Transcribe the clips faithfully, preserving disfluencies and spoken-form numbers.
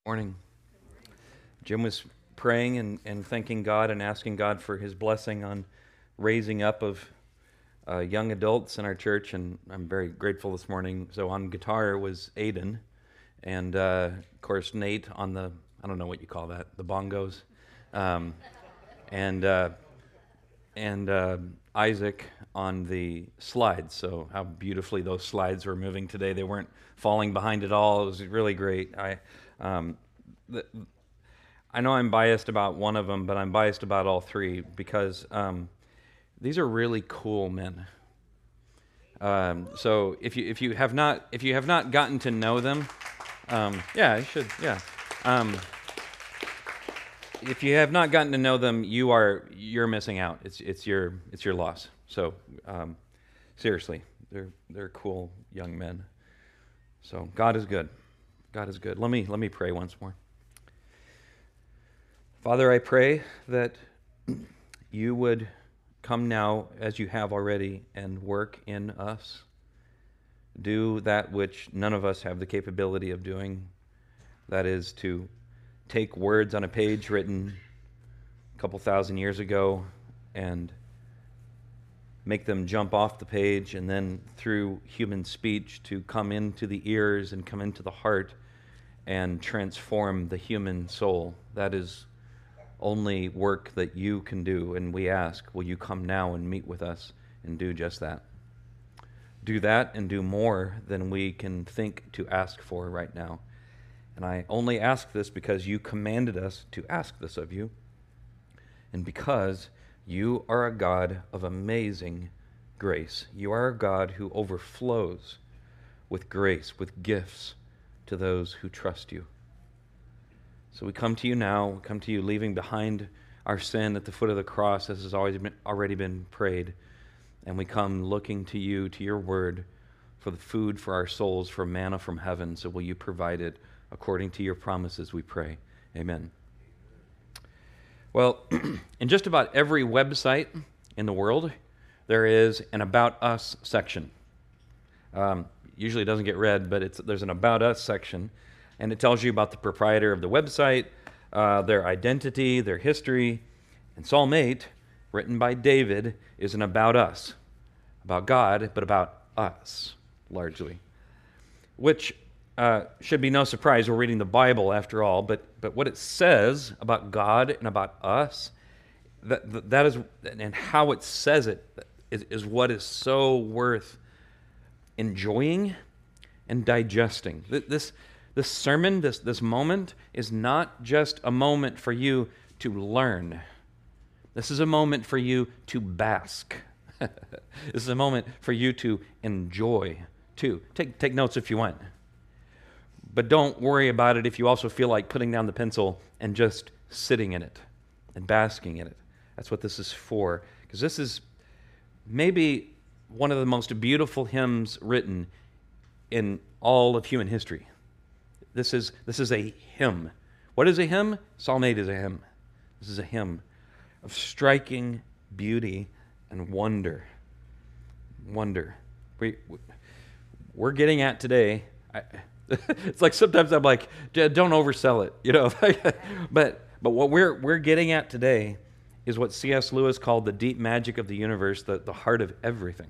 Morning. Jim was praying and, and thanking God and asking God for his blessing on raising up of uh, young adults in our church, and I'm very grateful this morning. So on guitar was Aiden, and uh, of course Nate on the, I don't know what you call that, the bongos, um, and uh, and uh, Isaac on the slides. So how beautifully those slides were moving today. They weren't falling behind at all. It was really great. I um, the, I know I'm biased about one of them, but I'm biased about all three because um, these are really cool men. Um, so if you if you have not if you have not gotten to know them, um, yeah, you should. Yeah. Um, If you have not gotten to know them, you are you're missing out. It's it's your it's your loss. So um, seriously, they're they're cool young men. So God is good. God is good. Let me let me pray once more. Father, I pray that you would come now as you have already and work in us. Do that which none of us have the capability of doing. That is to take words on a page written a couple thousand years ago and make them jump off the page, and then through human speech to come into the ears and come into the heart and transform the human soul. That is only work that you can do, and we ask, will you come now and meet with us and do just that? Do that and do more than we can think to ask for right now. And I only ask this because you commanded us to ask this of you, and because you are a God of amazing grace. You are a God who overflows with grace, with gifts to those who trust you. So we come to you now, we come to you leaving behind our sin at the foot of the cross, as has always been, already been prayed, and we come looking to you, to your word, for the food for our souls, for manna from heaven. So will you provide it according to your promises, we pray. Amen. Well, in just about every website in the world, there is an About Us section. Um, usually it doesn't get read, but it's, there's an About Us section, and it tells you about the proprietor of the website, uh, their identity, their history. And Psalm eight, written by David, is an About Us, about God, but about us, largely, which Uh, should be no surprise. We're reading the Bible after all, but but what it says about God and about us, that that is, and how it says it is, is what is so worth enjoying and digesting. This this sermon, this this moment, is not just a moment for you to learn. This is a moment for you to bask. This is a moment for you to enjoy too. Take take notes if you want. But don't worry about it if you also feel like putting down the pencil and just sitting in it and basking in it. That's what this is for. Because this is maybe one of the most beautiful hymns written in all of human history. This is this is a hymn. What is a hymn? Psalm eight is a hymn. This is a hymn of striking beauty and wonder. Wonder. We, we're getting at today... I, it's like sometimes I'm like, don't oversell it, you know. but but what we're we're getting at today is what C S Lewis called the deep magic of the universe, the, the heart of everything.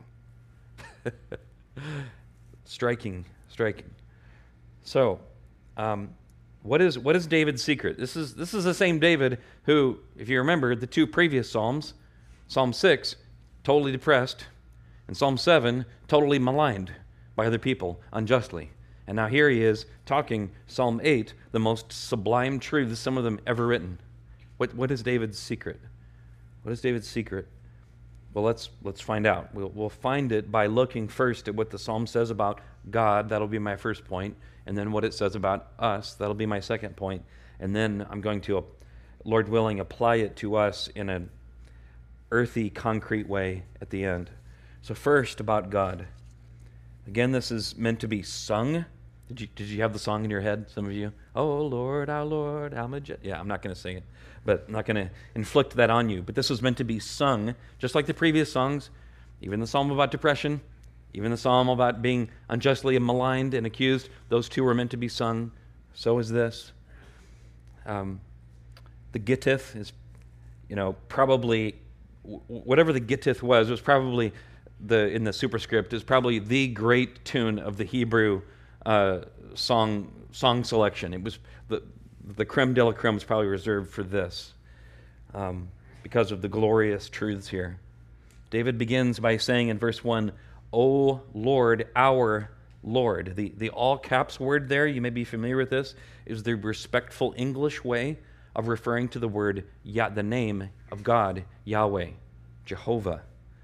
striking, striking. So, um, what is what is David's secret? This is this is the same David who, if you remember, the two previous Psalms, Psalm six, totally depressed, and Psalm seven, totally maligned by other people unjustly. And now here he is talking Psalm eight, the most sublime truths, some of them ever written. What what is David's secret? What is David's secret? Well, let's let's find out. We'll we'll find it by looking first at what the Psalm says about God. That'll be my first point, and then what it says about us. That'll be my second point, and then I'm going to, Lord willing, apply it to us in an earthy, concrete way at the end. So first, about God. Again, this is meant to be sung. Did you did you have the song in your head, some of you? Oh, Lord, our Lord, how majestic. Yeah, I'm not going to sing it, but I'm not going to inflict that on you. But this was meant to be sung, just like the previous songs, even the psalm about depression, even the psalm about being unjustly maligned and accused. Those two were meant to be sung. So is this. Um, the Gittith is, you know, probably, whatever the Gittith was, was probably, the in the superscript, is probably the great tune of the Hebrew uh, song song selection. It was, the, the creme de la creme was probably reserved for this um, because of the glorious truths here. David begins by saying in verse one, O Lord, our Lord. The, the all caps word there, you may be familiar with this, is the respectful English way of referring to the word, Yah, the name of God, Yahweh, Jehovah.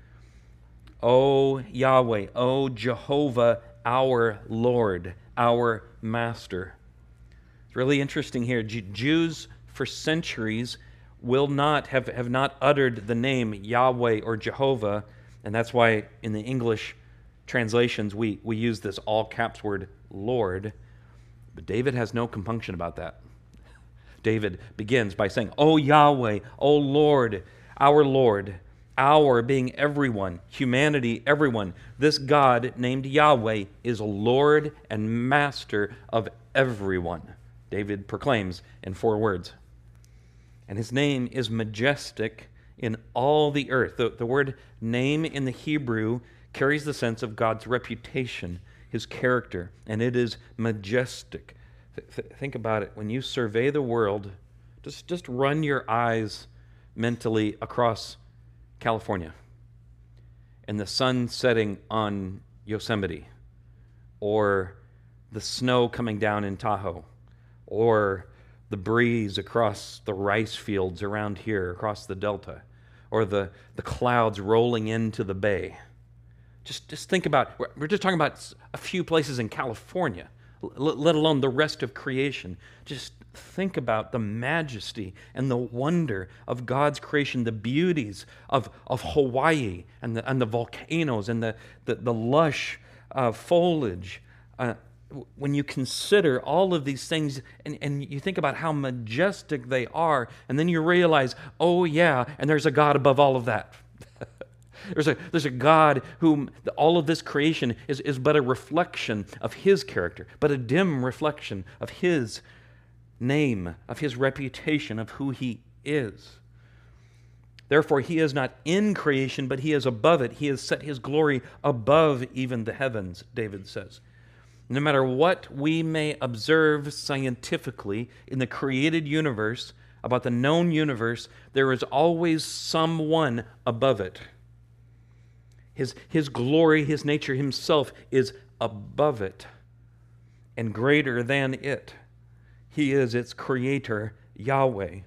O Yahweh, O Jehovah, our Lord, our Master. It's really interesting here. J- Jews for centuries will not have, have not uttered the name Yahweh or Jehovah, and that's why in the English translations we, we use this all caps word Lord. But David has no compunction about that. David begins by saying, O Yahweh, O Lord, our Lord, our being everyone, humanity, everyone. This God named Yahweh is Lord and Master of everyone. David proclaims in four words. And his name is majestic in all the earth. The, the word name in the Hebrew carries the sense of God's reputation, his character, and it is majestic. Th- think about it. When you survey the world, just, just run your eyes mentally across California and the sun setting on Yosemite, or the snow coming down in Tahoe, or the breeze across the rice fields around here, across the Delta, or the, the clouds rolling into the bay. Just, just think about, we're just talking about a few places in California, let alone the rest of creation. Just think about the majesty and the wonder of God's creation, the beauties of, of Hawaii and the, and the volcanoes and the, the, the lush uh, foliage. Uh, when you consider all of these things and, and you think about how majestic they are, and then you realize, oh yeah, and there's a God above all of that. There's a, there's a God whom all of this creation is, is but a reflection of his character, but a dim reflection of his name, of his reputation, of who he is. Therefore, he is not in creation, but he is above it. He has set his glory above even the heavens, David says. No matter what we may observe scientifically in the created universe, about the known universe, there is always someone above it. His, his glory, his nature himself is above it and greater than it. He is its creator, Yahweh.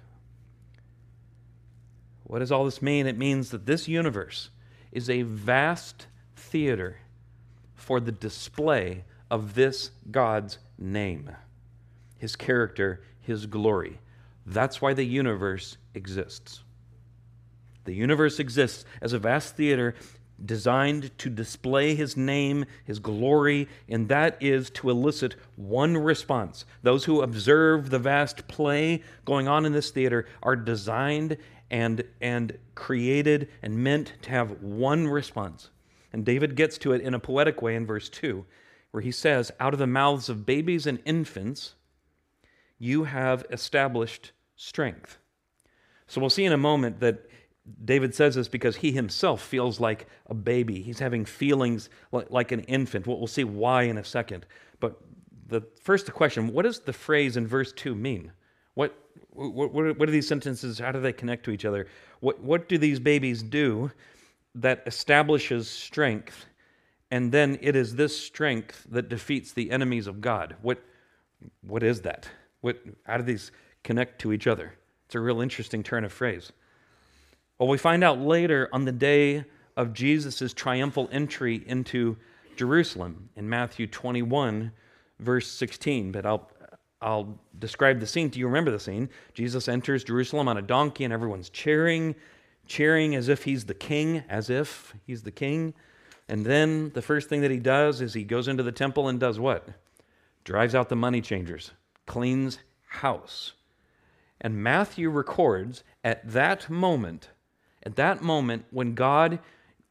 What does all this mean? It means that this universe is a vast theater for the display of this God's name, his character, his glory. That's why the universe exists. The universe exists as a vast theater designed to display his name, his glory, and that is to elicit one response. Those who observe the vast play going on in this theater are designed and, and created and meant to have one response. And David gets to it in a poetic way in verse two, where he says, out of the mouths of babies and infants, you have established strength. So we'll see in a moment that David says this because he himself feels like a baby. He's having feelings like, like an infant. We'll, we'll see why in a second. But the first the question, what does the phrase in verse two mean? What, what, what are these sentences? How do they connect to each other? What, what do these babies do that establishes strength, and then it is this strength that defeats the enemies of God? What, what is that? What, how do these connect to each other? It's a real interesting turn of phrase. Well, we find out later on the day of Jesus' triumphal entry into Jerusalem in Matthew twenty-one, verse sixteen. But I'll, I'll describe the scene. Do you remember the scene? Jesus enters Jerusalem on a donkey and everyone's cheering, cheering as if he's the king, as if he's the king. And then the first thing that he does is he goes into the temple and does what? Drives out the money changers, cleans house. And Matthew records at that moment, At that moment, when God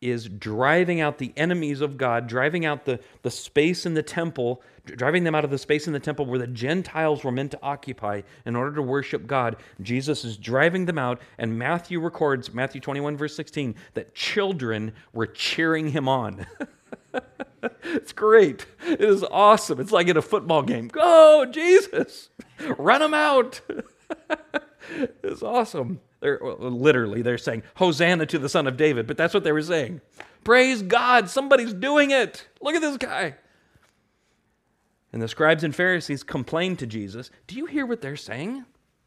is driving out the enemies of God, driving out the, the space in the temple, driving them out of the space in the temple where the Gentiles were meant to occupy in order to worship God. Jesus is driving them out, and Matthew records, Matthew twenty-one, verse sixteen, that children were cheering him on. It's great. It is awesome. It's like in a football game. Go, Jesus! Run them out! It's awesome. They're well, literally, they're saying, Hosanna to the Son of David, but that's what they were saying. Praise God, somebody's doing it. Look at this guy. And the scribes and Pharisees complained to Jesus, do you hear what they're saying?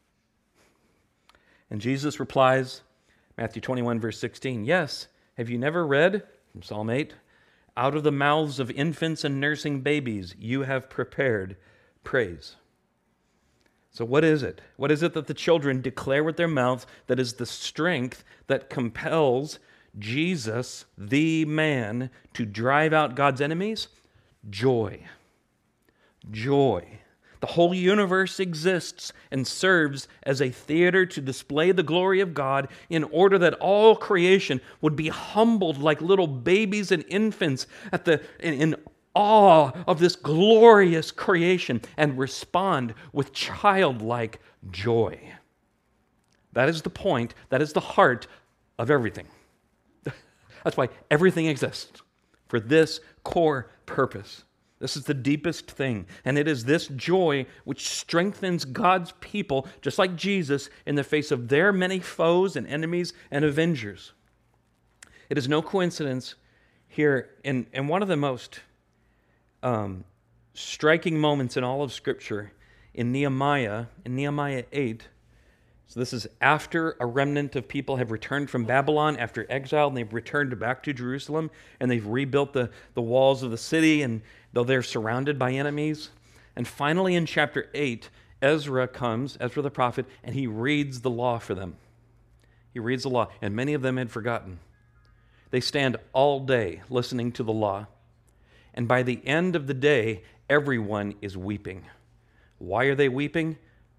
And Jesus replies, Matthew twenty-one, verse sixteen, yes, have you never read, from Psalm eight, out of the mouths of infants and nursing babies you have prepared praise. So what is it? What is it that the children declare with their mouths that is the strength that compels Jesus, the man, to drive out God's enemies? Joy. Joy. The whole universe exists and serves as a theater to display the glory of God in order that all creation would be humbled like little babies and infants at the in, in awe of this glorious creation and respond with childlike joy. That is the point, that is the heart of everything. That's why everything exists, for this core purpose. This is the deepest thing, and it is this joy which strengthens God's people, just like Jesus, in the face of their many foes and enemies and avengers. It is no coincidence here, in, in one of the most Um, striking moments in all of Scripture, in Nehemiah, in Nehemiah eight. So this is after a remnant of people have returned from Babylon after exile, and they've returned back to Jerusalem, and they've rebuilt the, the walls of the city, and though they're surrounded by enemies. And finally in chapter eight, Ezra comes, Ezra the prophet, and he reads the law for them. He reads the law, and many of them had forgotten. They stand all day listening to the law. And by the end of the day, everyone is weeping. Why are they weeping?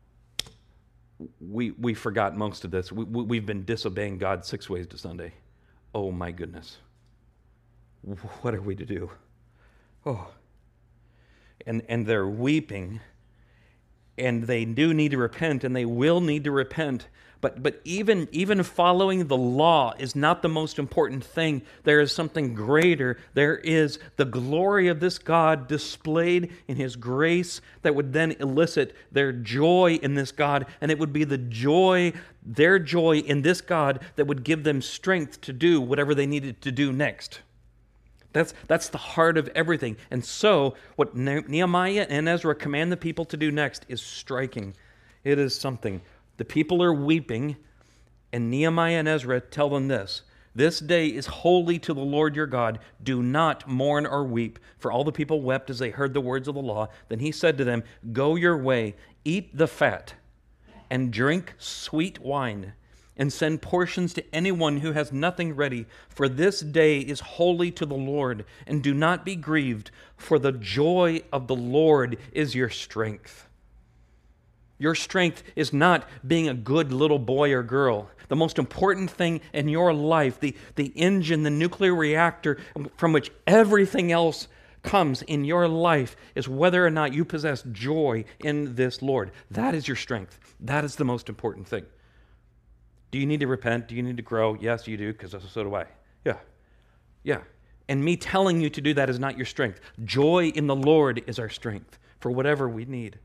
We we forgot most of this. We, we, we've been disobeying God six ways to Sunday. Oh my goodness. What are we to do? Oh. And, and they're weeping. And they do need to repent, and they will need to repent. But but even, even following the law is not the most important thing. There is something greater. There is the glory of this God displayed in His grace that would then elicit their joy in this God. And it would be the joy, their joy in this God, that would give them strength to do whatever they needed to do next. That's, that's the heart of everything. And so what Nehemiah and Ezra command the people to do next is striking. It is something. The people are weeping, and Nehemiah and Ezra tell them this: this day is holy to the Lord your God. Do not mourn or weep. For all the people wept as they heard the words of the law. Then he said to them, go your way, eat the fat, and drink sweet wine, and send portions to anyone who has nothing ready. For this day is holy to the Lord, and do not be grieved, for the joy of the Lord is your strength. Your strength is not being a good little boy or girl. The most important thing in your life, the, the engine, the nuclear reactor from which everything else comes in your life, is whether or not you possess joy in this Lord. That is your strength. That is the most important thing. Do you need to repent? Do you need to grow? Yes, you do, because so do I. Yeah. Yeah. And me telling you to do that is not your strength. Joy in the Lord is our strength for whatever we need.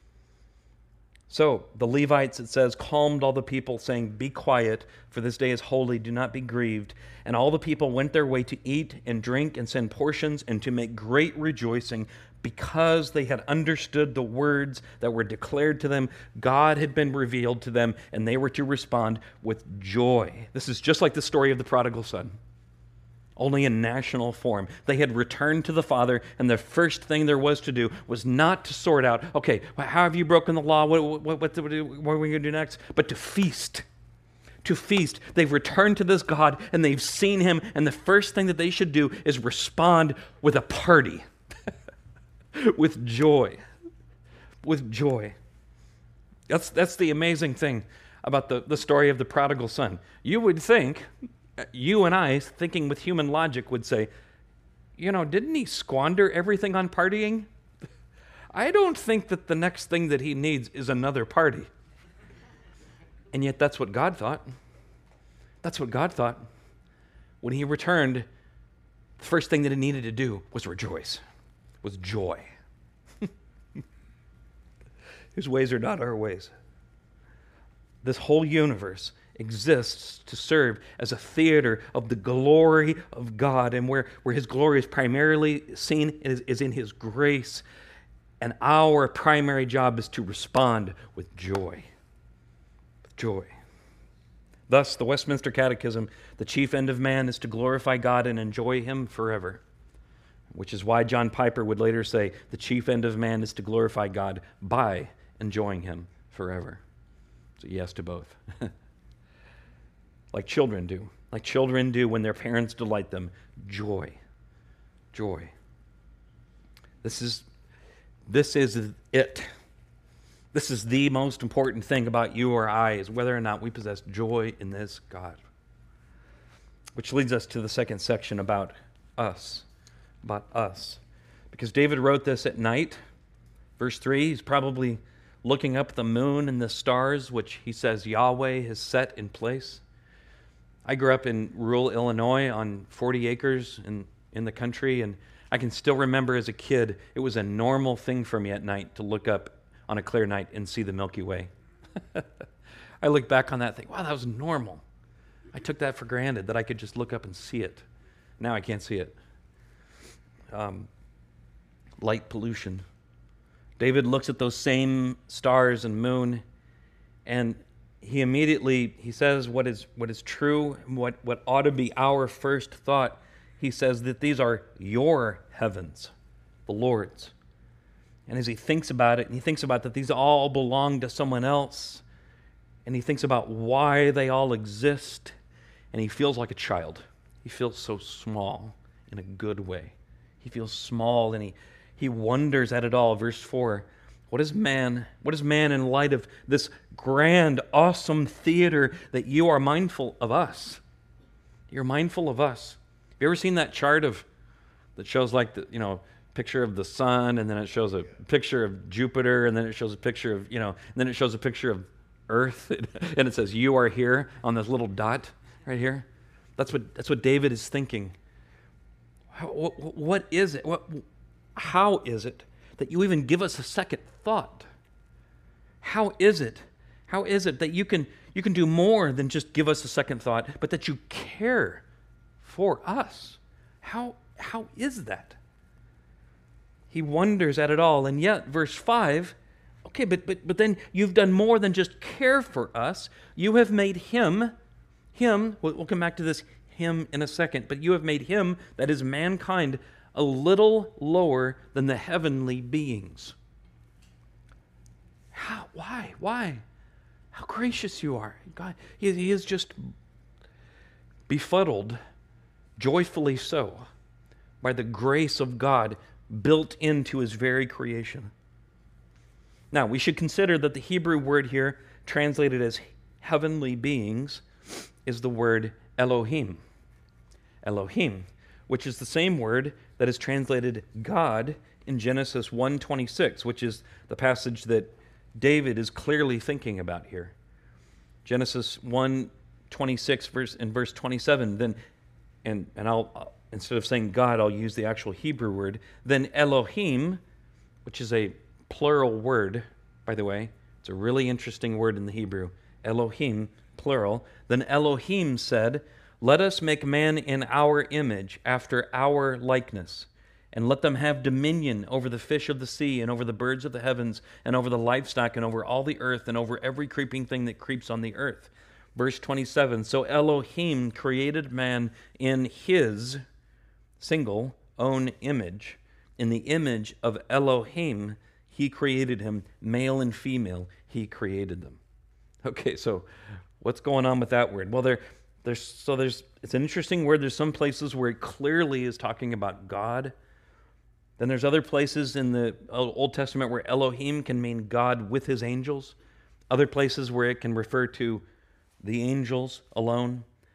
So the Levites, it says, calmed all the people, saying, be quiet, for this day is holy, do not be grieved. And all the people went their way to eat and drink and send portions and to make great rejoicing, because they had understood the words that were declared to them. God had been revealed to them, and they were to respond with joy. This is just like the story of the prodigal son, only in national form. They had returned to the Father, and the first thing there was to do was not to sort out, okay, how have you broken the law? What, what, what, what, what are we going to do next? But to feast. To feast. They've returned to this God, and they've seen Him, and the first thing that they should do is respond with a party. With joy. With joy. That's, that's the amazing thing about the, the story of the prodigal son. You would think you and I, thinking with human logic, would say, you know, didn't he squander everything on partying? I don't think that the next thing that he needs is another party. And yet that's what God thought. That's what God thought. When he returned, the first thing that he needed to do was rejoice, was joy. His ways are not our ways. This whole universe exists to serve as a theater of the glory of God, and where, where his glory is primarily seen is, is in his grace, and our primary job is to respond with joy. With joy. Thus, the Westminster Catechism, the chief end of man is to glorify God and enjoy him forever, which is why John Piper would later say, the chief end of man is to glorify God by enjoying him forever. So yes to both. Like children do. Like children do when their parents delight them. Joy. Joy. This is, this is it. This is the most important thing about you or I, is whether or not we possess joy in this God. Which leads us to the second section about us. About us. Because David wrote this at night. Verse three, he's probably looking up at the moon and the stars, which he says Yahweh has set in place. I grew up in rural Illinois on forty acres in, in the country, and I can still remember as a kid, it was a normal thing for me at night to look up on a clear night and see the Milky Way. I look back on that and think, wow, that was normal. I took that for granted, that I could just look up and see it. Now I can't see it. Um, light pollution. David looks at those same stars and moon, and he immediately, he says what is what is true, what, what ought to be our first thought. He says that these are your heavens, the Lord's. And as he thinks about it, and he thinks about that these all belong to someone else, and he thinks about why they all exist, and he feels like a child. He feels so small in a good way. He feels small, and he, he wonders at it all. Verse four, what is man? What is man in light of this grand, awesome theater that you are mindful of us? You're mindful of us. Have you ever seen that chart of that shows like the, you know, picture of the sun, and then it shows a picture of Jupiter, and then it shows a picture of, you know, and then it shows a picture of Earth, and it says, you are here on this little dot right here? That's what that's what David is thinking. How, what, what is it? What, how is it that you even give us a second thought? How is it? How is it that you can you can do more than just give us a second thought, but that you care for us? How how is that? He wonders at it all, and yet, verse five, okay, but but but then you've done more than just care for us. You have made him, him, we'll, we'll come back to this him in a second, but you have made him, that is mankind, a little lower than the heavenly beings. How? Why? Why? How gracious you are. God, he, he is just befuddled, joyfully so, by the grace of God built into his very creation. Now, we should consider that the Hebrew word here, translated as heavenly beings, is the word Elohim. Elohim, which is the same word that is translated God in Genesis one twenty-six, which is the passage that David is clearly thinking about here. Genesis one twenty-six verse in verse twenty-seven, then and and I'll instead of saying God, I'll use the actual Hebrew word. Then Elohim, which is a plural word, by the way. It's a really interesting word in the Hebrew. Elohim, plural. Then Elohim said, let us make man in our image, after our likeness, and let them have dominion over the fish of the sea, and over the birds of the heavens, and over the livestock, and over all the earth, and over every creeping thing that creeps on the earth. Verse twenty-seven, so Elohim created man in his single own image. In the image of Elohim, he created him, male and female, he created them. Okay, so what's going on with that word? Well, there, there's so there's it's an interesting word. There's some places where it clearly is talking about God. Then there's other places in the Old Testament where Elohim can mean God with his angels. Other places where it can refer to the angels alone.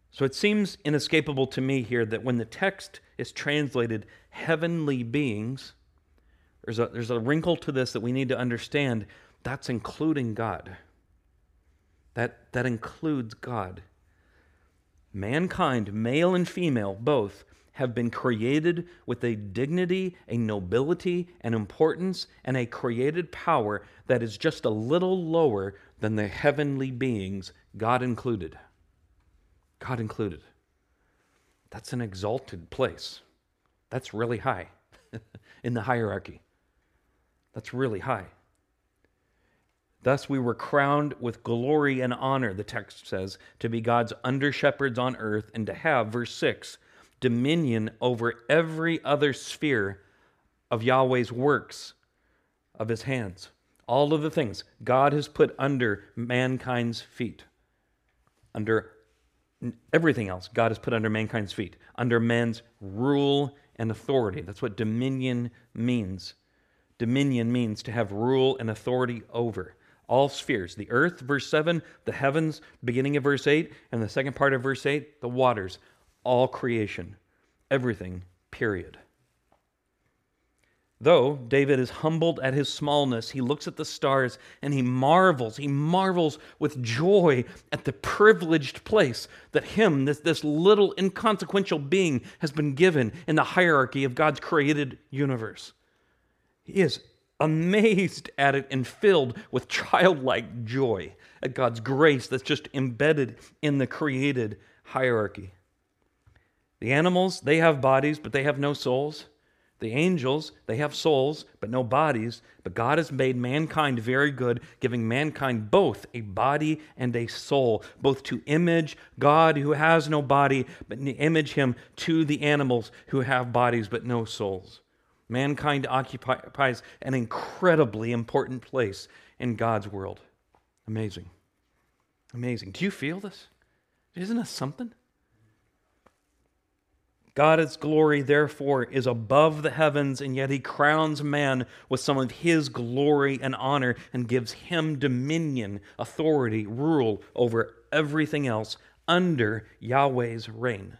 So it seems inescapable to me here that when the text is translated heavenly beings, there's a, there's a wrinkle to this that we need to understand. That's including God. That, that includes God. Mankind, male and female, both, have been created with a dignity, a nobility, an importance, and a created power that is just a little lower than the heavenly beings, God included. God included. That's an exalted place. That's really high in the hierarchy. That's really high. Thus we were crowned with glory and honor, the text says, to be God's under-shepherds on earth and to have, verse six, dominion over every other sphere of Yahweh's works of his hands. All of the things God has put under mankind's feet. Under everything else God has put under mankind's feet. Under man's rule and authority. That's what dominion means. Dominion means to have rule and authority over. All spheres. The earth, verse seven, the heavens, beginning of verse eight, and the second part of verse eight, the waters. All creation. Everything, period. Though David is humbled at his smallness, he looks at the stars and he marvels. He marvels with joy at the privileged place that him, this, this little inconsequential being, has been given in the hierarchy of God's created universe. He is amazed at it and filled with childlike joy at God's grace that's just embedded in the created hierarchy. The animals, they have bodies, but they have no souls. The angels, they have souls, but no bodies. But God has made mankind very good, giving mankind both a body and a soul, both to image God who has no body, but image him to the animals who have bodies but no souls. Mankind occupies an incredibly important place in God's world. Amazing. Amazing. Do you feel this? Isn't this something? God's glory, therefore, is above the heavens, and yet he crowns man with some of his glory and honor and gives him dominion, authority, rule over everything else under Yahweh's reign.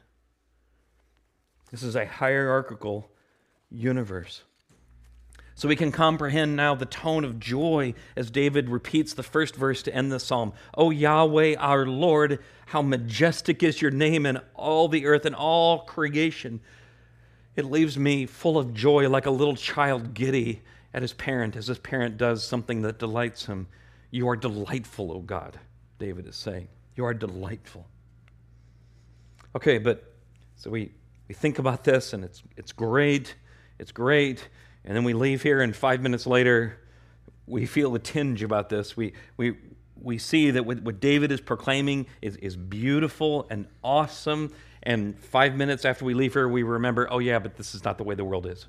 This is a hierarchical universe. So we can comprehend now the tone of joy as David repeats the first verse to end the psalm. O Yahweh, our Lord, how majestic is your name in all the earth and all creation. It leaves me full of joy like a little child giddy at his parent as his parent does something that delights him. You are delightful, O God, David is saying. You are delightful. Okay, but so we, we think about this and it's it's great. It's great. And then we leave here, and five minutes later, we feel a tinge about this. We we we see that what, what David is proclaiming is, is beautiful and awesome. And five minutes after we leave here, we remember, oh yeah, but this is not the way the world is.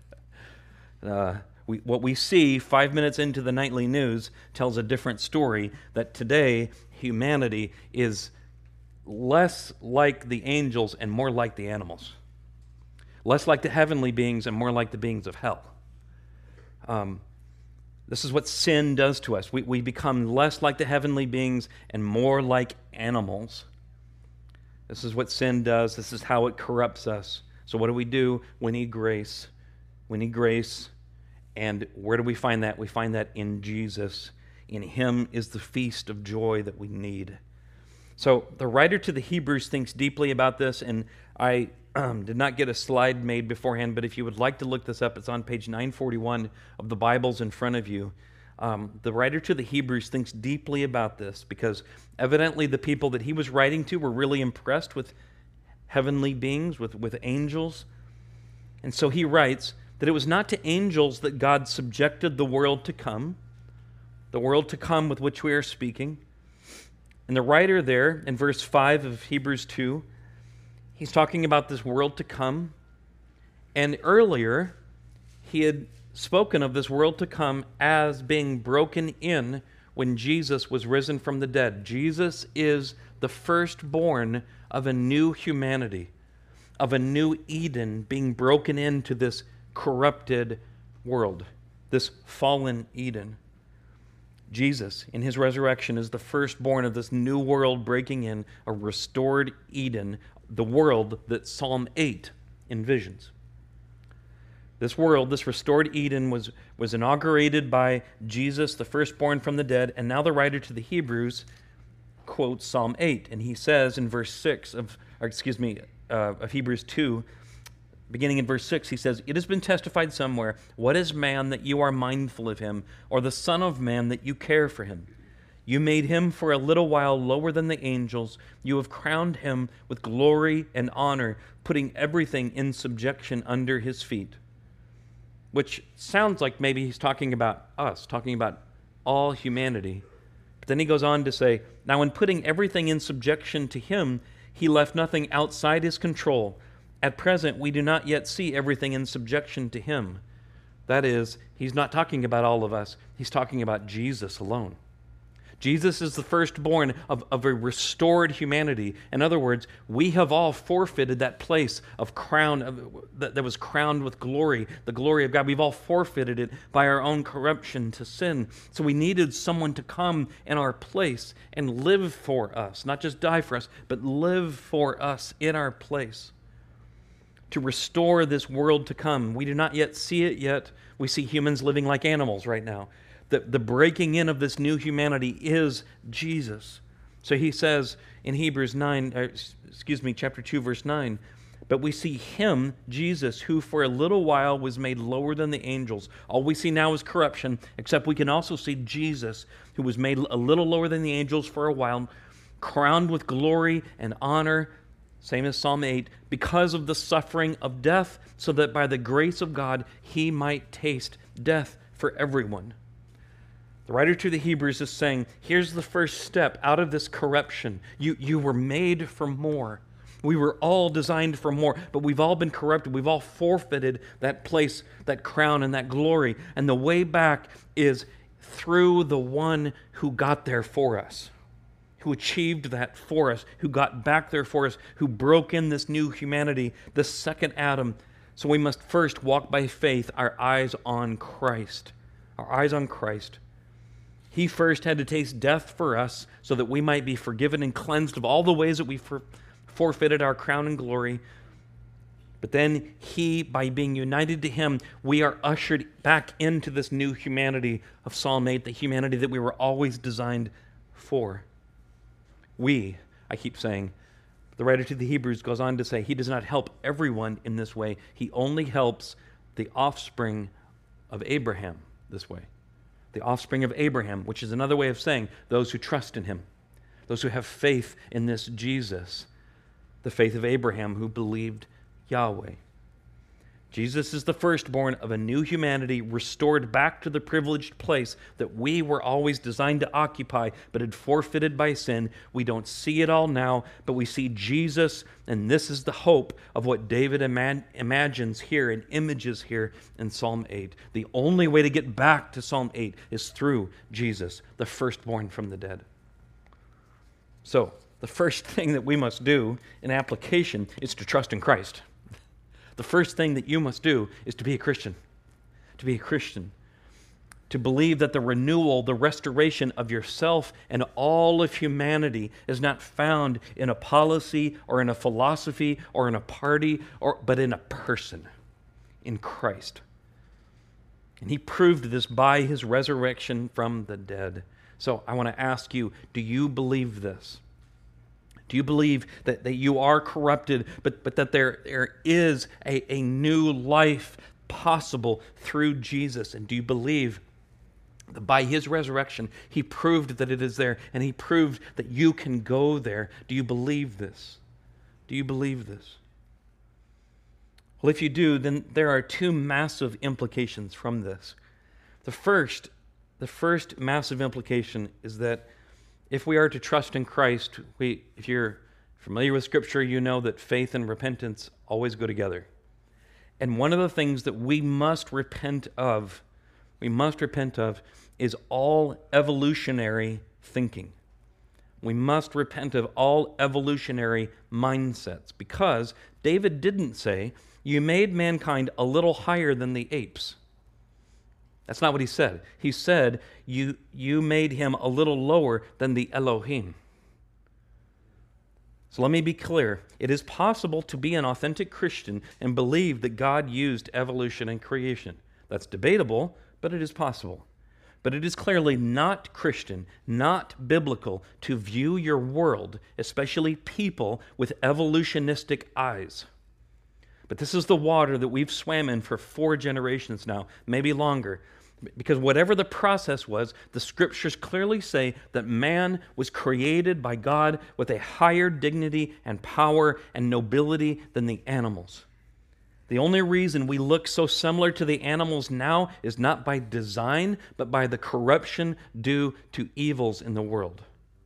uh, we, what we see five minutes into the nightly news tells a different story, that today humanity is less like the angels and more like the animals. Less like the heavenly beings and more like the beings of hell. Um, this is what sin does to us. We, we become less like the heavenly beings and more like animals. This is what sin does. This is how it corrupts us. So what do we do? We need grace. We need grace. And where do we find that? We find that in Jesus. In him is the feast of joy that we need. So the writer to the Hebrews thinks deeply about this, and I um, did not get a slide made beforehand, but if you would like to look this up, it's on page nine forty-one of the Bibles in front of you. Um, the writer to the Hebrews thinks deeply about this because evidently the people that he was writing to were really impressed with heavenly beings, with, with angels. And so he writes that it was not to angels that God subjected the world to come, the world to come with which we are speaking. And the writer there, in verse five of Hebrews two, he's talking about this world to come. And earlier, he had spoken of this world to come as being broken in when Jesus was risen from the dead. Jesus is the firstborn of a new humanity, of a new Eden being broken into this corrupted world, this fallen Eden. Jesus, in his resurrection, is the firstborn of this new world breaking in, a restored Eden, the world that Psalm eight envisions. This world, this restored Eden, was, was inaugurated by Jesus, the firstborn from the dead, and now the writer to the Hebrews quotes Psalm eight, and he says in verse six of, or excuse me, uh, of Hebrews two, beginning in verse six, he says, "It has been testified somewhere, what is man that you are mindful of him, or the son of man that you care for him? You made him for a little while lower than the angels. You have crowned him with glory and honor, putting everything in subjection under his feet." Which sounds like maybe he's talking about us, talking about all humanity. But then he goes on to say, "Now in putting everything in subjection to him, he left nothing outside his control. At present, we do not yet see everything in subjection to him." That is, he's not talking about all of us. He's talking about Jesus alone. Jesus is the firstborn of, of a restored humanity. In other words, we have all forfeited that place of crown of, that, that was crowned with glory, the glory of God. We've all forfeited it by our own corruption to sin. So we needed someone to come in our place and live for us, not just die for us, but live for us in our place, to restore this world to come. We do not yet see it yet. We see humans living like animals right now. The, the breaking in of this new humanity is Jesus. So he says in Hebrews nine, or, excuse me, chapter two, verse nine, "But we see him, Jesus, who for a little while was made lower than the angels." All we see now is corruption, except we can also see Jesus, who was made a little lower than the angels for a while, crowned with glory and honor, same as Psalm eight, because of the suffering of death, so that by the grace of God he might taste death for everyone. The writer to the Hebrews is saying, here's the first step out of this corruption. You, you were made for more. We were all designed for more, but we've all been corrupted. We've all forfeited that place, that crown, and that glory. And the way back is through the one who got there for us, who achieved that for us, who got back there for us, who broke in this new humanity, the second Adam. So we must first walk by faith, our eyes on Christ. Our eyes on Christ. He first had to taste death for us so that we might be forgiven and cleansed of all the ways that we for, forfeited our crown and glory. But then he, by being united to him, we are ushered back into this new humanity of Psalm eight, the humanity that we were always designed for. We, I keep saying, the writer to the Hebrews goes on to say, he does not help everyone in this way. He only helps the offspring of Abraham this way. The offspring of Abraham, which is another way of saying those who trust in him, those who have faith in this Jesus, the faith of Abraham who believed Yahweh. Jesus is the firstborn of a new humanity restored back to the privileged place that we were always designed to occupy but had forfeited by sin. We don't see it all now, but we see Jesus, and this is the hope of what David ima- imagines here and images here in Psalm eight. The only way to get back to Psalm eight is through Jesus, the firstborn from the dead. So, the first thing that we must do in application is to trust in Christ. The first thing that you must do is to be a Christian. To be a Christian. To believe that the renewal, the restoration of yourself and all of humanity is not found in a policy or in a philosophy or in a party, or but in a person, in Christ. And he proved this by his resurrection from the dead. So I want to ask you, do you believe this? Do you believe that, that you are corrupted, but, but that there, there is a, a new life possible through Jesus? And do you believe that by his resurrection, he proved that it is there, and he proved that you can go there? Do you believe this? Do you believe this? Well, if you do, then there are two massive implications from this. The first, the first massive implication is that if we are to trust in Christ, we, if you're familiar with Scripture, you know that faith and repentance always go together. And one of the things that we must repent of, we must repent of, is all evolutionary thinking. We must repent of all evolutionary mindsets, because David didn't say, you made mankind a little higher than the apes. That's not what he said. He said, you, you made him a little lower than the Elohim. So let me be clear. It is possible to be an authentic Christian and believe that God used evolution and creation. That's debatable, but it is possible. But it is clearly not Christian, not biblical, to view your world, especially people, with evolutionistic eyes. But this is the water that we've swam in for four generations now, maybe longer. Because whatever the process was, the scriptures clearly say that man was created by God with a higher dignity and power and nobility than the animals. The only reason we look so similar to the animals now is not by design, but by the corruption due to evils in the world.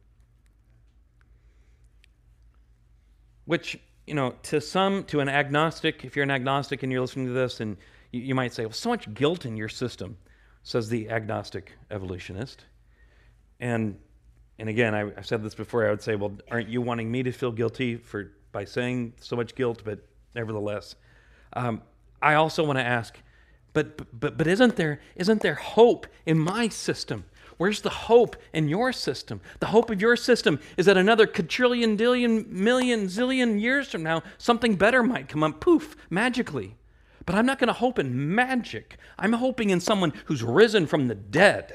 Which, you know, to some, to an agnostic, if you're an agnostic and you're listening to this, and you, you might say, well, so much guilt in your system, says the agnostic evolutionist. And and again, I, I've said this before, I would say, well, aren't you wanting me to feel guilty for by saying so much guilt? But nevertheless, Um, I also want to ask, but but but isn't there isn't there hope in my system? Where's the hope in your system? The hope of your system is that another quadrillion, dillion, million, zillion years from now, something better might come up, poof, magically. But I'm not going to hope in magic. I'm hoping in someone who's risen from the dead.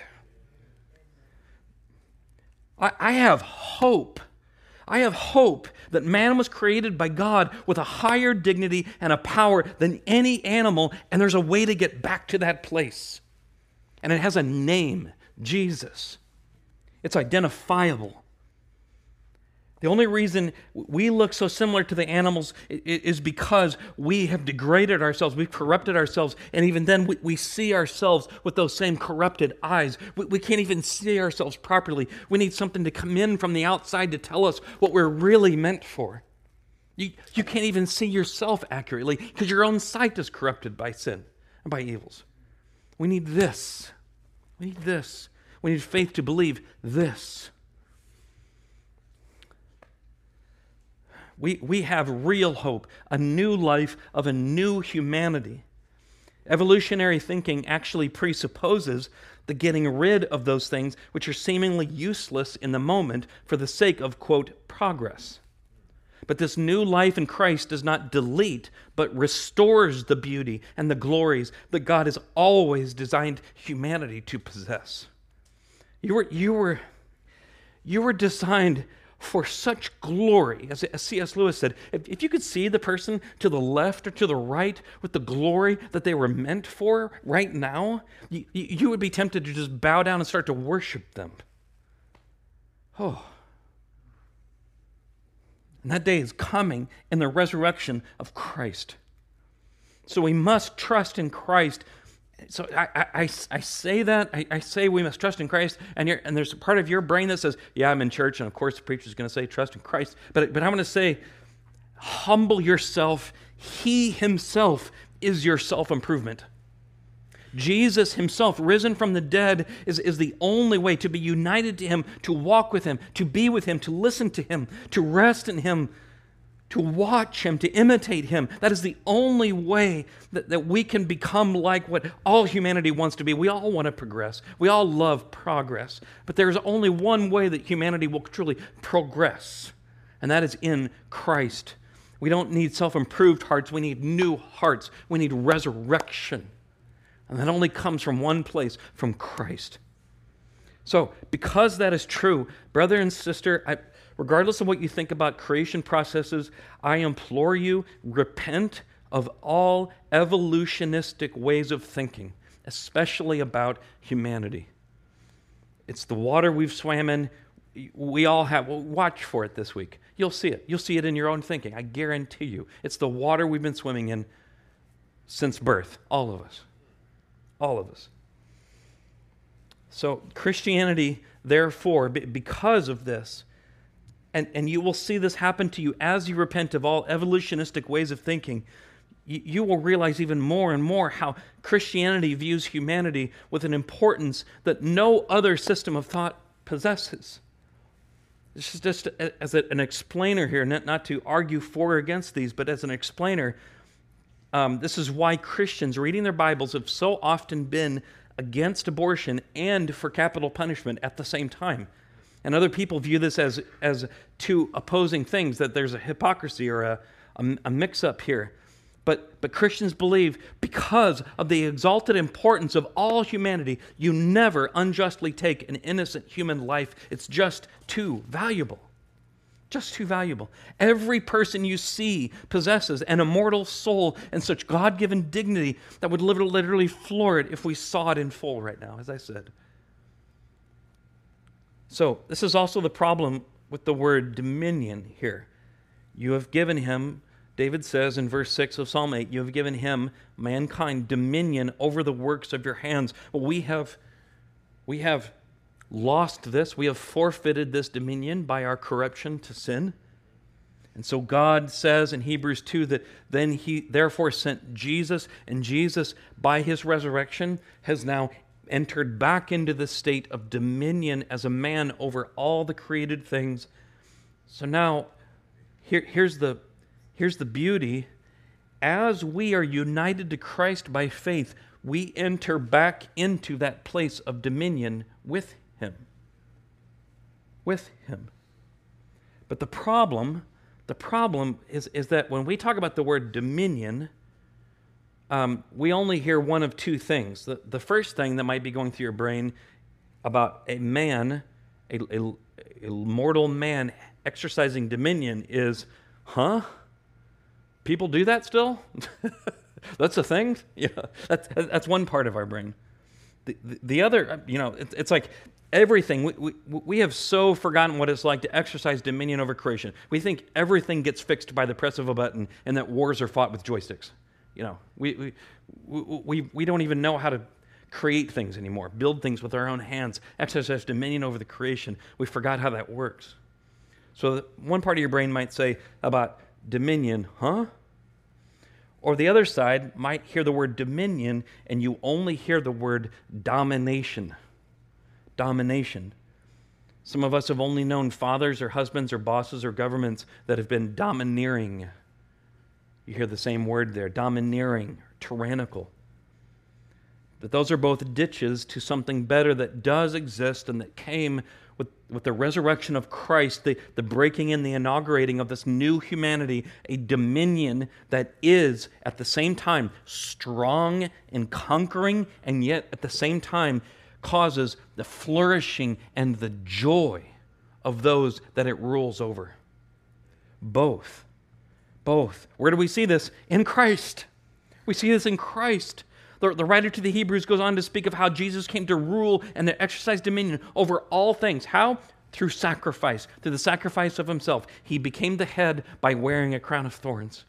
I, I have hope. I have hope that man was created by God with a higher dignity and a power than any animal, and there's a way to get back to that place. And it has a name, Jesus. It's identifiable. The only reason we look so similar to the animals is because we have degraded ourselves, we've corrupted ourselves, and even then we, we see ourselves with those same corrupted eyes. We, we can't even see ourselves properly. We need something to come in from the outside to tell us what we're really meant for. You, you can't even see yourself accurately because your own sight is corrupted by sin and by evils. We need this. We need this. We need faith to believe this. We, we have real hope, a new life of a new humanity. Evolutionary thinking actually presupposes the getting rid of those things which are seemingly useless in the moment for the sake of, quote, progress. But this new life in Christ does not delete, but restores the beauty and the glories that God has always designed humanity to possess. You were, you were, you were designed for such glory. As C S Lewis said, if, if you could see the person to the left or to the right with the glory that they were meant for right now, you, you would be tempted to just bow down and start to worship them. Oh. And that day is coming in the resurrection of Christ. So we must trust in Christ. So I, I, I say that, I, I say we must trust in Christ, and, you're, and there's a part of your brain that says, yeah, I'm in church, and of course the preacher's going to say trust in Christ. But, but I'm going to say, humble yourself. He himself is your self-improvement. Jesus himself, risen from the dead, is, is the only way to be united to him, to walk with him, to be with him, to listen to him, to rest in him, to watch him, to imitate him. That is the only way that, that we can become like what all humanity wants to be. We all want to progress. We all love progress. But there is only one way that humanity will truly progress, and that is in Christ. We don't need self-improved hearts. We need new hearts. We need resurrection. And that only comes from one place, from Christ. So, because that is true, brother and sister, I, regardless of what you think about creation processes, I implore you, repent of all evolutionistic ways of thinking, especially about humanity. It's the water we've swam in. We all have, well, watch for it this week. You'll see it. You'll see it in your own thinking. I guarantee you. It's the water we've been swimming in since birth, all of us. All of us. So Christianity, therefore, because of this, and, and you will see this happen to you as you repent of all evolutionistic ways of thinking, you, you will realize even more and more how Christianity views humanity with an importance that no other system of thought possesses. This is just as an explainer here, not, not to argue for or against these, but as an explainer. Um, this is why Christians reading their Bibles have so often been against abortion and for capital punishment at the same time. And other people view this as, as two opposing things, that there's a hypocrisy or a, a, a mix-up here. But, but Christians believe because of the exalted importance of all humanity, you never unjustly take an innocent human life. It's just too valuable. Just too valuable. Every person you see possesses an immortal soul and such God-given dignity that would literally floor it if we saw it in full right now, as I said. So, this is also the problem with the word dominion here. You have given him, David says in verse six of Psalm eight, you have given him, mankind, dominion over the works of your hands. Well, we have, we have lost this. We have forfeited this dominion by our corruption to sin. And so God says in Hebrews two that then he therefore sent Jesus, and Jesus, by his resurrection, has now entered back into the state of dominion as a man over all the created things. So now, here, here's the, here's the beauty. As we are united to Christ by faith, we enter back into that place of dominion with him. With him. But the problem, the problem is, is that when we talk about the word dominion, um, we only hear one of two things. The, the first thing that might be going through your brain about a man, a, a, a mortal man exercising dominion is, huh? People do that still? That's a thing? Yeah, that's, that's one part of our brain. The, the, the other, you know, it, it's like everything. We, we, we have so forgotten what it's like to exercise dominion over creation. We think everything gets fixed by the press of a button and that wars are fought with joysticks. You know, we, we, we, we don't even know how to create things anymore, build things with our own hands, exercise dominion over the creation. We forgot how that works. So one part of your brain might say about dominion, huh? Or the other side might hear the word dominion and you only hear the word domination. Domination. Some of us have only known fathers or husbands or bosses or governments that have been domineering. You hear the same word there, domineering, tyrannical. But those are both ditches to something better that does exist and that came with, with the resurrection of Christ, the, the breaking in, the inaugurating of this new humanity, a dominion that is at the same time strong and conquering, and yet at the same time causes the flourishing and the joy of those that it rules over. Both. Both. Where do we see this? In Christ. We see this in Christ. The, the writer to the Hebrews goes on to speak of how Jesus came to rule and to exercise dominion over all things. How? Through sacrifice. Through the sacrifice of himself. He became the head by wearing a crown of thorns.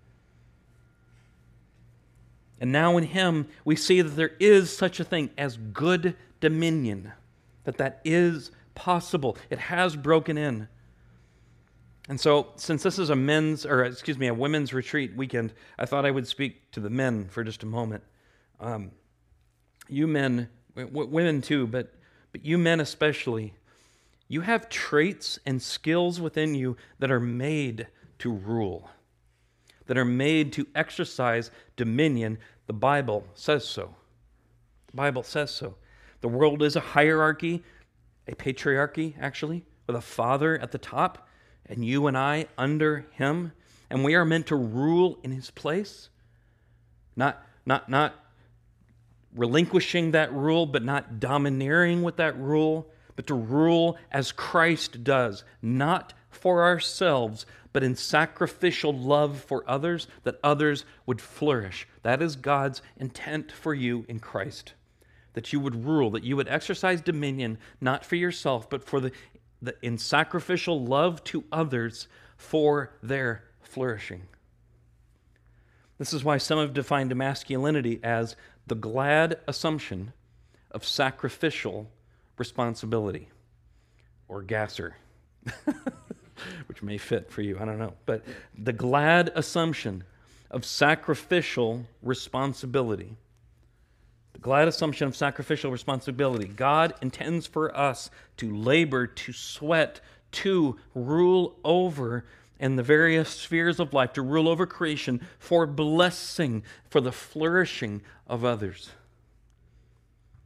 And now in him, we see that there is such a thing as good dominion. That that is possible. It has broken in. And so, since this is a men's, or excuse me, a women's retreat weekend, I thought I would speak to the men for just a moment. Um, you men, w- women too, but but you men especially, you have traits and skills within you that are made to rule, that are made to exercise dominion. The Bible says so. The Bible says so. The world is a hierarchy, a patriarchy, actually, with a father at the top, and you and I under him, and we are meant to rule in his place, not not not relinquishing that rule, but not domineering with that rule, but to rule as Christ does, not for ourselves, but in sacrificial love for others, that others would flourish. That is God's intent for you in Christ, that you would rule, that you would exercise dominion, not for yourself, but for the, the in sacrificial love to others for their flourishing. This is why some have defined masculinity as the glad assumption of sacrificial responsibility, or gasser, which may fit for you, I don't know. But the glad assumption of sacrificial responsibility. The glad assumption of sacrificial responsibility. God intends for us to labor, to sweat, to rule over in the various spheres of life, to rule over creation for blessing, for the flourishing of others.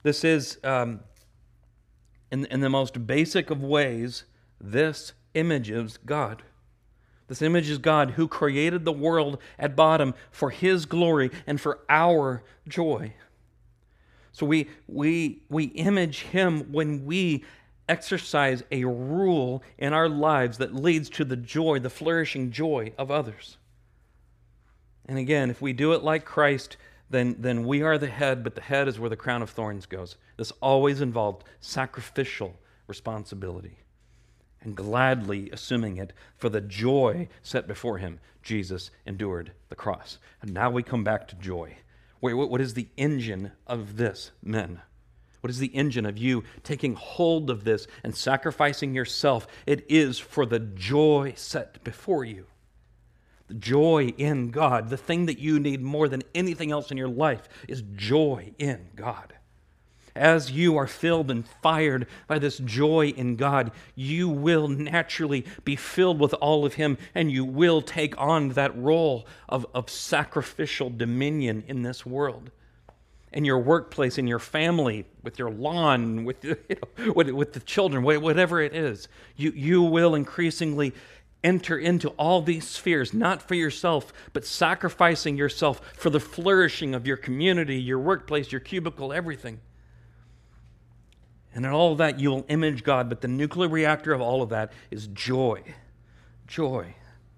This is, um, in, in the most basic of ways, this images God. This images God who created the world at bottom for His glory and for our joy. So we, we, we image Him when we exercise a rule in our lives that leads to the joy, the flourishing joy of others. And again, if we do it like Christ, then, then we are the head, but the head is where the crown of thorns goes. This always involved sacrificial responsibility and gladly assuming it for the joy set before Him. Jesus endured the cross. And now we come back to joy. Wait, what is the engine of this, men? What is the engine of you taking hold of this and sacrificing yourself? It is for the joy set before you. The joy in God. The thing that you need more than anything else in your life is joy in God. As you are filled and fired by this joy in God, you will naturally be filled with all of Him, and you will take on that role of, of sacrificial dominion in this world. In your workplace, in your family, with your lawn, with, you know, with, with the children, whatever it is, you, you will increasingly enter into all these spheres, not for yourself, but sacrificing yourself for the flourishing of your community, your workplace, your cubicle, everything. And in all of that, you will image God, but the nuclear reactor of all of that is joy. Joy.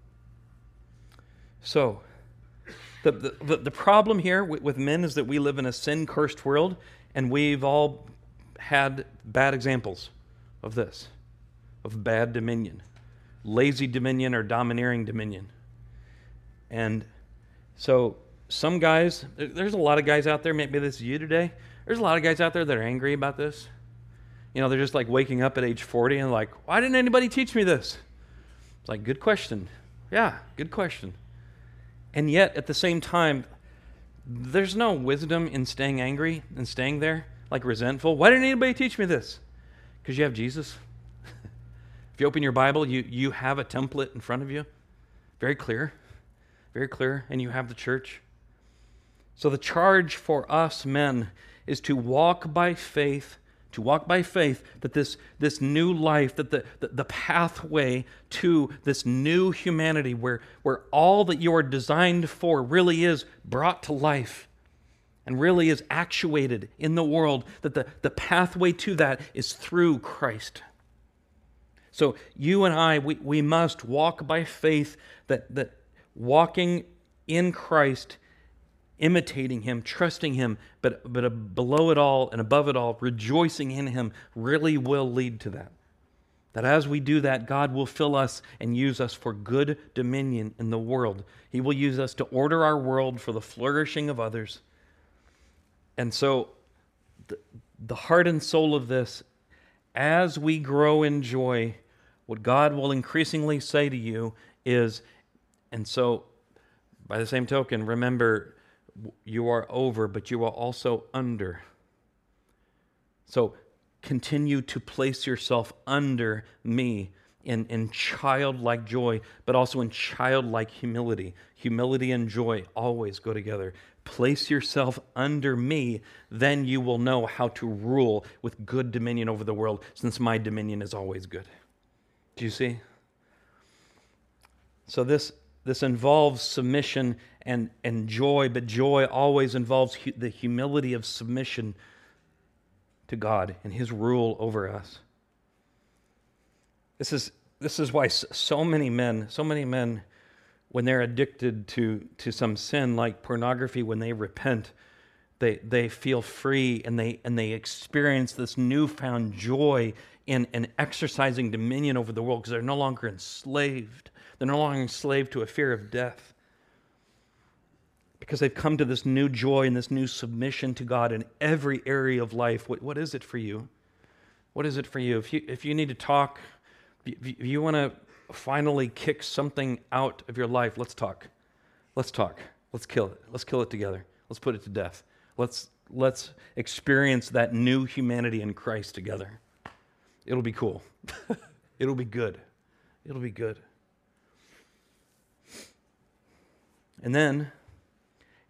So, the, the, the problem here with, with men is that we live in a sin-cursed world, and we've all had bad examples of this, of bad dominion. Lazy dominion or domineering dominion. And so, some guys, there's a lot of guys out there, maybe this is you today, there's a lot of guys out there that are angry about this. You know, they're just like waking up at age forty and like, why didn't anybody teach me this? It's like, good question. Yeah, good question. And yet, at the same time, there's no wisdom in staying angry and staying there, like resentful. Why didn't anybody teach me this? Because you have Jesus. If you open your Bible, you, you have a template in front of you. Very clear. Very clear. And you have the church. So the charge for us men is to walk by faith To walk by faith that this, this new life, that the, the, the pathway to this new humanity where, where all that you are designed for really is brought to life and really is actuated in the world, that the, the pathway to that is through Christ. So you and I, we, we must walk by faith, that, that walking in Christ, imitating Him, trusting Him, but, but below it all and above it all, rejoicing in Him really will lead to that. That as we do that, God will fill us and use us for good dominion in the world. He will use us to order our world for the flourishing of others. And so the, the heart and soul of this, as we grow in joy, what God will increasingly say to you is, and so by the same token, remember, you are over, but you are also under. So continue to place yourself under me in, in childlike joy, but also in childlike humility. Humility and joy always go together. Place yourself under me, then you will know how to rule with good dominion over the world, since my dominion is always good. Do you see? So this This involves submission and, and joy, but joy always involves hu- the humility of submission to God and His rule over us. This is this is why so many men, so many men, when they're addicted to, to some sin like pornography, when they repent, they they feel free and they and they experience this newfound joy in, in exercising dominion over the world because they're no longer enslaved. They're no longer enslaved to a fear of death because they've come to this new joy and this new submission to God in every area of life. What, what is it for you? What is it for you? If you if you need to talk, if you want to finally kick something out of your life, let's talk. Let's talk. Let's kill it. Let's kill it together. Let's put it to death. Let's let's experience that new humanity in Christ together. It'll be cool. It'll be good. It'll be good. And then,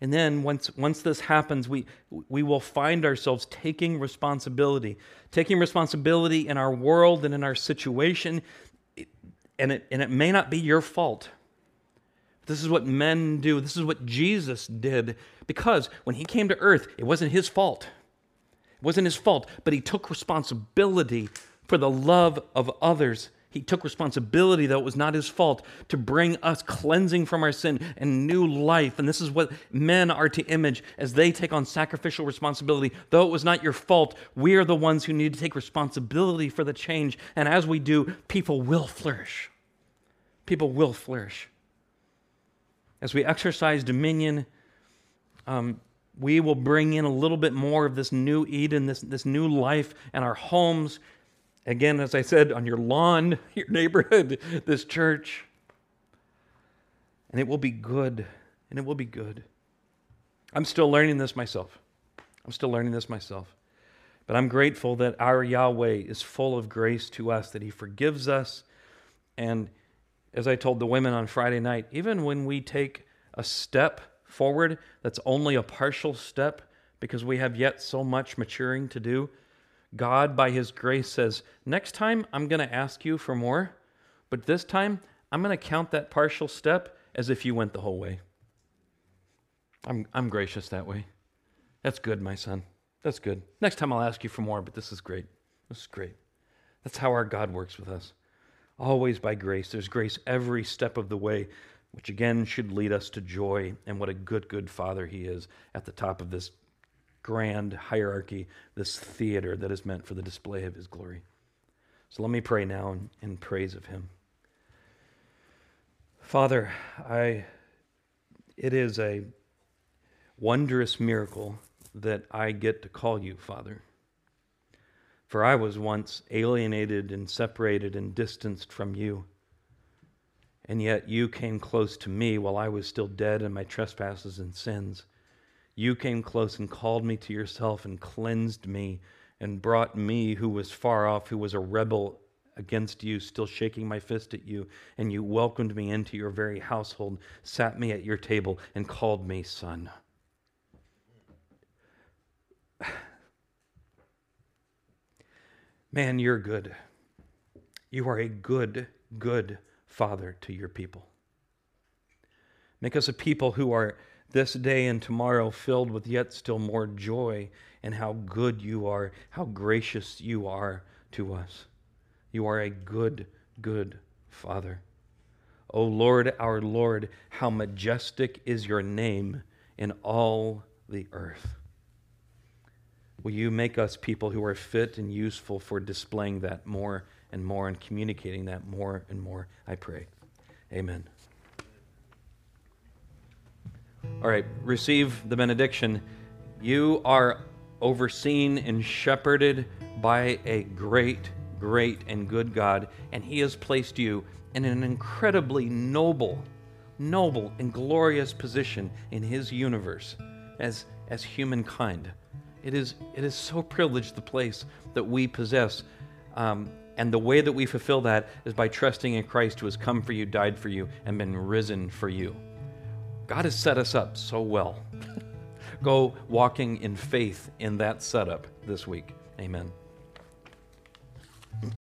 And then once once this happens, we we will find ourselves taking responsibility, taking responsibility in our world and in our situation, and it and it may not be your fault. This is what men do. This is what Jesus did, because when he came to earth, it wasn't his fault. It wasn't his fault, but he took responsibility for the love of others. He took responsibility, though it was not his fault, to bring us cleansing from our sin and new life. And this is what men are to image as they take on sacrificial responsibility. Though it was not your fault, we are the ones who need to take responsibility for the change. And as we do, people will flourish. People will flourish. As we exercise dominion, um, we will bring in a little bit more of this new Eden, this, this new life in our homes. Again, as I said, on your lawn, your neighborhood, this church. And it will be good. And it will be good. I'm still learning this myself. I'm still learning this myself. But I'm grateful that our Yahweh is full of grace to us, that he forgives us. And as I told the women on Friday night, even when we take a step forward that's only a partial step because we have yet so much maturing to do, God, by his grace, says, next time I'm going to ask you for more, but this time I'm going to count that partial step as if you went the whole way. I'm, I'm gracious that way. That's good, my son. That's good. Next time I'll ask you for more, but this is great. This is great. That's how our God works with us. Always by grace. There's grace every step of the way, which again should lead us to joy and what a good, good Father he is at the top of this grand hierarchy, this theater that is meant for the display of his glory. So let me pray now in, in praise of him. Father, I it is a wondrous miracle that I get to call you Father. For I was once alienated and separated and distanced from you, and yet you came close to me while I was still dead in my trespasses and sins. You came close and called me to yourself and cleansed me and brought me, who was far off, who was a rebel against you, still shaking my fist at you, and you welcomed me into your very household, sat me at your table, and called me son. Man, you're good. You are a good, good Father to your people. Make us a people who are this day and tomorrow filled with yet still more joy in how good you are, how gracious you are to us. You are a good, good Father. O Lord, our Lord, how majestic is your name in all the earth. Will you make us people who are fit and useful for displaying that more and more and communicating that more and more, I pray. Amen. All right, receive the benediction. You are overseen and shepherded by a great, great and good God, and he has placed you in an incredibly noble, noble and glorious position in his universe as, as humankind. It is, it is so privileged the place that we possess. Um, and the way that we fulfill that is by trusting in Christ who has come for you, died for you, and been risen for you. God has set us up so well. Go walking in faith in that setup this week. Amen.